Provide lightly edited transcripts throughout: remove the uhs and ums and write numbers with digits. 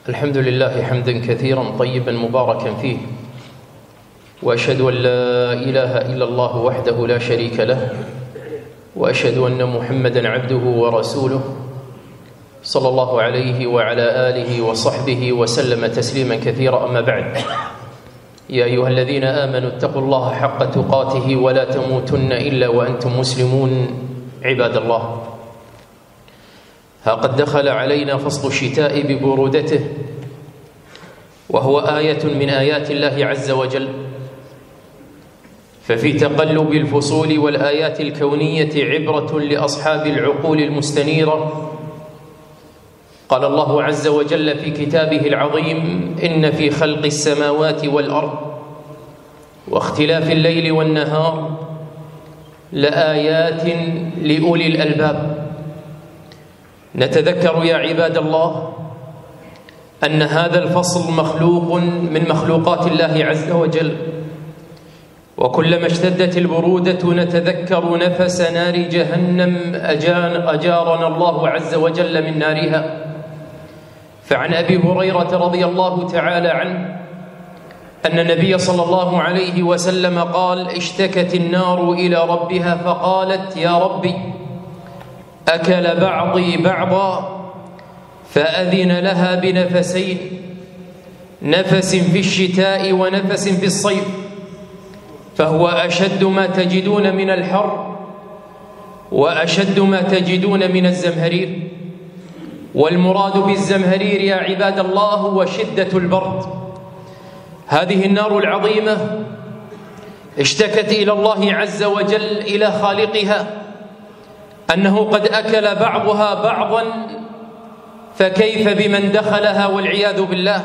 الحمد لله حمدا كثيرا طيبا مباركا فيه، وأشهد أن لا إله إلا الله وحده لا شريك له، وأشهد أن محمدا عبده ورسوله صلى الله عليه وعلى آله وصحبه وسلم تسليما كثيرا. أما بعد، يا أيها الذين آمنوا اتقوا الله حق تقاته ولا تموتن إلا وأنتم مسلمون. عباد الله، ها قد دخل علينا فصل الشتاء ببرودته، وهو آية من آيات الله عز وجل. ففي تقلب الفصول والآيات الكونية عبرة لأصحاب العقول المستنيرة. قال الله عز وجل في كتابه العظيم: إن في خلق السماوات والأرض واختلاف الليل والنهار لآيات لأولي الألباب. نتذكر يا عباد الله أن هذا الفصل مخلوق من مخلوقات الله عز وجل، وكلما اشتدت البرودة نتذكر نفس نار جهنم أجارنا الله عز وجل من نارها. فعن أبي هريرة رضي الله تعالى عنه أن النبي صلى الله عليه وسلم قال: اشتكت النار إلى ربها فقالت: يا ربي، أكل بعضي بعضا، فأذن لها بنفسين، نفس في الشتاء ونفس في الصيف، فهو أشد ما تجدون من الحر وأشد ما تجدون من الزمهرير. والمراد بالزمهرير يا عباد الله هو شدة البرد. هذه النار العظيمة اشتكت إلى الله عز وجل إلى خالقها أنه قد أكل بعضها بعضا، فكيف بمن دخلها والعياذ بالله،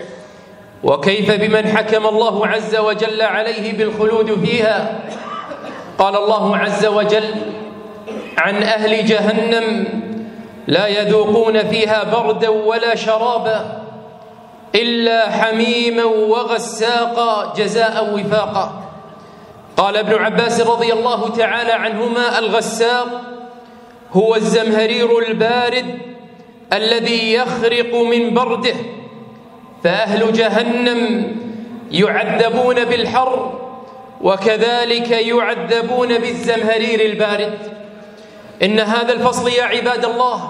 وكيف بمن حكم الله عز وجل عليه بالخلود فيها. قال الله عز وجل عن أهل جهنم: لا يذوقون فيها بردا ولا شرابا إلا حميما وغساقا جزاء وفاقا. قال ابن عباس رضي الله تعالى عنهما: الغساق هو الزمهرير البارد الذي يخرق من برده. فأهل جهنم يعذبون بالحر، وكذلك يعذبون بالزمهرير البارد. إن هذا الفصل يا عباد الله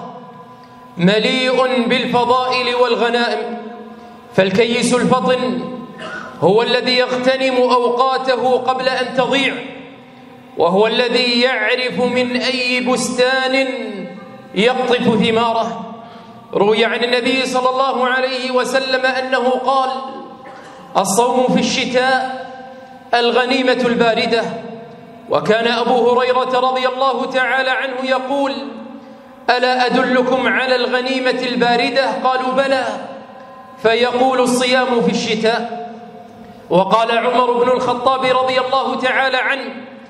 مليء بالفضائل والغنائم. فالكيس الفطن هو الذي يغتنم أوقاته قبل أن تضيع، وهو الذي يعرف من أي بستان يقطف ثماره. روي عن النبي صلى الله عليه وسلم أنه قال: الصوم في الشتاء الغنيمة الباردة. وكان أبو هريرة رضي الله تعالى عنه يقول: ألا أدلكم على الغنيمة الباردة؟ قالوا: بلى. فيقول: الصيام في الشتاء. وقال عمر بن الخطاب رضي الله تعالى عنه: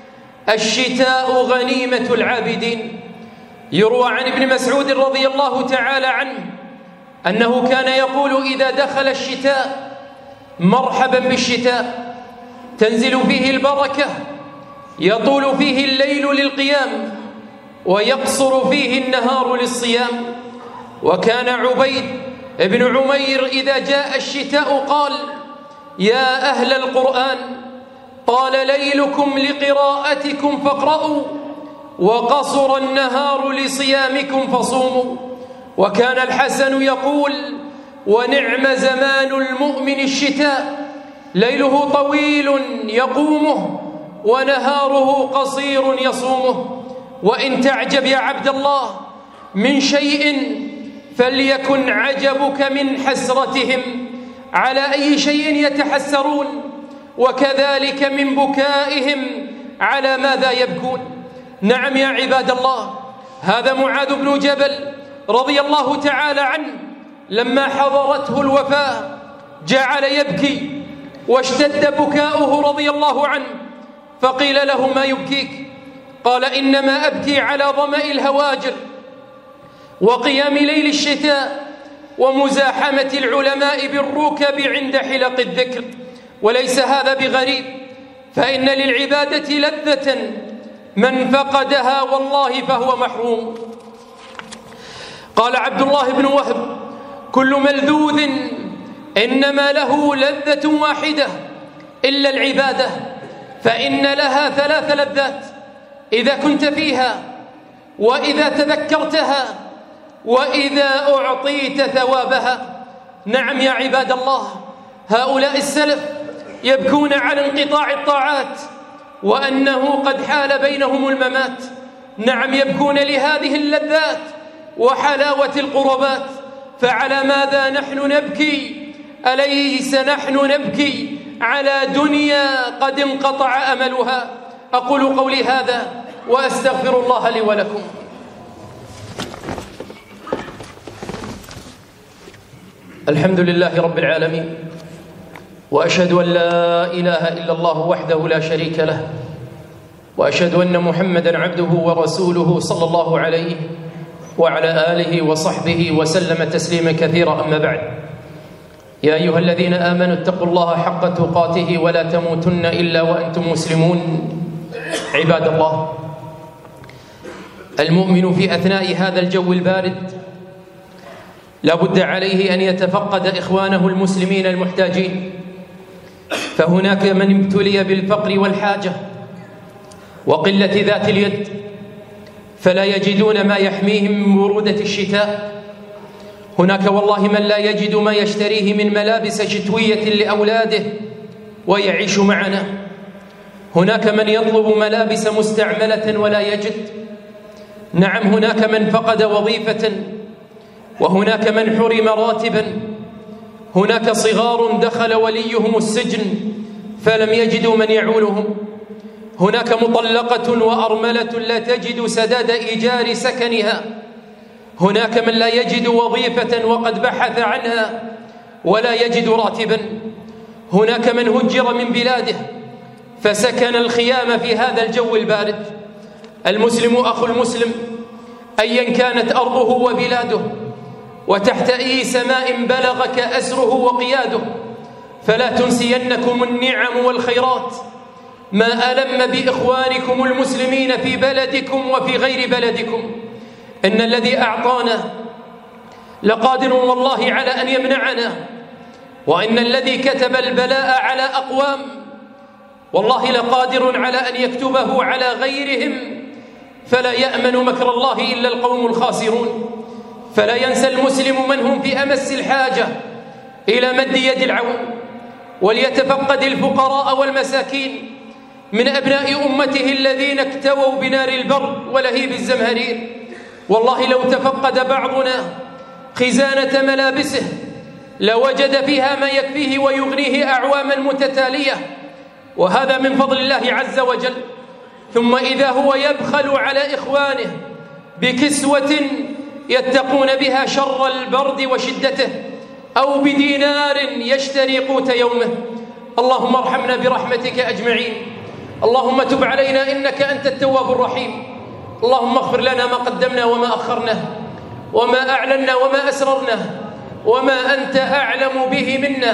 الشتاء غنيمة العابدين. يروى عن ابن مسعود رضي الله تعالى عنه أنه كان يقول: إذا دخل الشتاء مرحبا بالشتاء، تنزل فيه البركة، يطول فيه الليل للقيام، ويقصر فيه النهار للصيام. وكان عبيد بن عمير إذا جاء الشتاء قال: يا أهل القرآن، طال ليلكم لقراءتكم فاقرأوا، وقصر النهار لصيامكم فصوموا. وكان الحسن يقول: ونعم زمان المؤمن الشتاء، ليله طويل يقومه ونهاره قصير يصومه. وإن تعجب يا عبد الله من شيء فليكن عجبك من حسرتهم على أي شيء يتحسرون، وكذلك من بكائهم على ماذا يبكون. نعم يا عباد الله، هذا معاذ بن جبل رضي الله تعالى عنه لما حضرته الوفاة جعل يبكي، واشتد بكاؤه رضي الله عنه. فقيل له: ما يبكيك؟ قال: إنما أبكي على ظمأ الهواجر وقيام ليل الشتاء ومزاحمة العلماء بالركب عند حلق الذكر. وليس هذا بغريب، فإن للعبادة لذة من فقدها والله فهو محروم. قال عبد الله بن وهب كل ملذوذ إنما له لذة واحدة إلا العبادة، فإن لها 3 لذات إذا كنت فيها، وإذا تذكرتها، وإذا أعطيت ثوابها. نعم يا عباد الله، هؤلاء السلف يبكون على انقطاع الطاعات وأنه قد حال بينهم الممات. نعم يبكون لهذه اللذات وحلاوة القربات، فعلى ماذا نحن نبكي؟ أليس نحن نبكي على دنيا قد انقطع أملها؟ أقول قولي هذا وأستغفر الله لي ولكم. الحمد لله رب العالمين، وأشهد أن لا إله إلا الله وحده لا شريك له، وأشهد أن محمدًا عبده ورسوله صلى الله عليه وعلى آله وصحبه وسلم تسليما كثيرا. أما بعد، يا أيها الذين آمنوا اتقوا الله حق تقاته ولا تموتن إلا وأنتم مسلمون. عباد الله، المؤمن في أثناء هذا الجو البارد لا بد عليه أن يتفقد إخوانه المسلمين المحتاجين، فهناك من ابتلي بالفقر والحاجة وقلة ذات اليد، فلا يجدون ما يحميهم من برودة الشتاء. هناك والله من لا يجد ما يشتريه من ملابس شتوية لأولاده ويعيش معنا. هناك من يطلب ملابس مستعملة ولا يجد. نعم، هناك من فقد وظيفة، وهناك من حرم راتبا. هناك صغار دخل وليهم السجن فلم يجدوا من يعولهم. هناك مطلقة وأرملة لا تجد سداد إيجار سكنها. هناك من لا يجد وظيفة وقد بحث عنها ولا يجد راتبا. هناك من هجر من بلاده فسكن الخيام في هذا الجو البارد. المسلم أخو المسلم أيا كانت أرضه وبلاده، وتحت أي سماء بلغك أسره وقياده، فلا تنسينكم النعم والخيرات ما ألم بإخوانكم المسلمين في بلدكم وفي غير بلدكم. إن الذي أعطانا لقادر والله على أن يمنعنا، وإن الذي كتب البلاء على أقوام والله لقادر على أن يكتبه على غيرهم، فلا يأمن مكر الله إلا القوم الخاسرون. فلا ينسى المسلم من هم في أمس الحاجة إلى مد يد العون، وليتفقد الفقراء والمساكين من أبناء أمته الذين اكتووا بنار البرد ولهيب الزمهرير. والله لو تفقد بعضنا خزانة ملابسه لوجد فيها ما يكفيه ويغنيه أعواما متتالية، وهذا من فضل الله عز وجل. ثم إذا هو يبخل على إخوانه بكسوة يتقون بها شر البرد وشدته، أو بدينار يشتري قوت يومه. اللهم ارحمنا برحمتك أجمعين. اللهم تب علينا إنك أنت التواب الرحيم. اللهم اغفر لنا ما قدمنا وما أخرنا، وما أعلنا وما أسررنا، وما أنت أعلم به منا.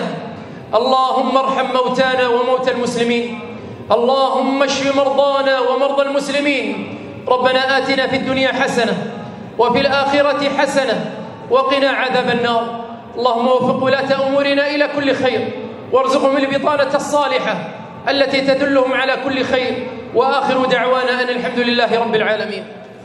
اللهم ارحم موتانا وموتى المسلمين. اللهم اشف مرضانا ومرضى المسلمين. ربنا آتنا في الدنيا حسنة وفي الآخرة حسنة وقنا عذاب النار. اللهم وفق ولاة أمورنا إلى كل خير، وارزقهم البطانة الصالحة التي تدلهم على كل خير. وآخر دعوانا أن الحمد لله رب العالمين.